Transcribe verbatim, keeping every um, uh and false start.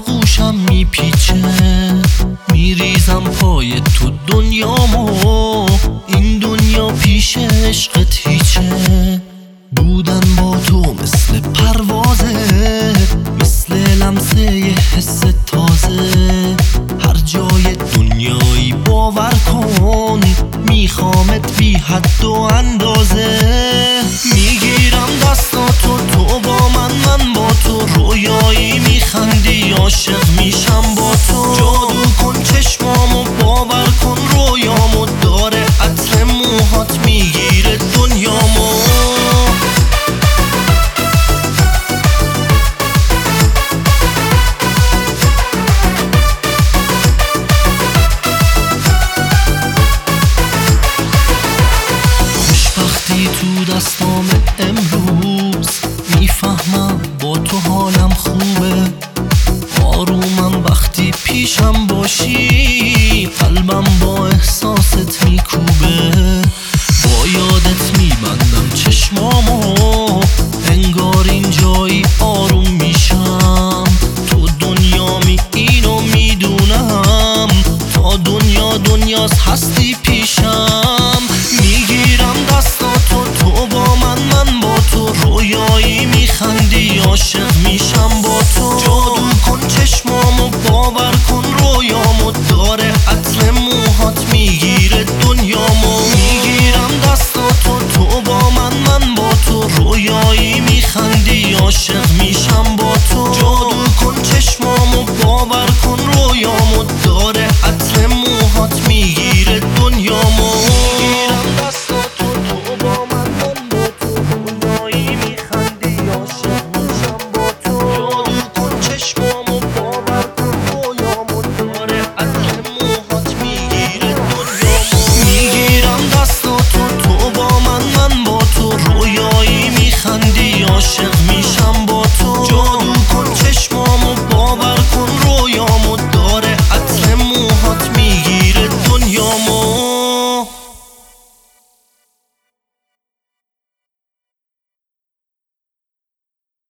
آغوشم میپیچه، میریزم پای تو دنیامو، این دنیا پیش عشقت هیچه. بودن با تو مثل پروازه، مثل لمسه یه حس تازه. هر جای دنیایی باور کن، میخوامت بی حد و اندازه. میگیرم دستاتو تو با من، من با تو رویایی میخندی، عاشق میشم با تو. جادو کن چشمامو باور کن، رویامو داره عطر موهات میگیره دنیامو. خوشبختی تو دستام امروز، میفهمم با تو حالم خوبه. آرومم وقتی پیشم باشی، قلبم با احساست میکنه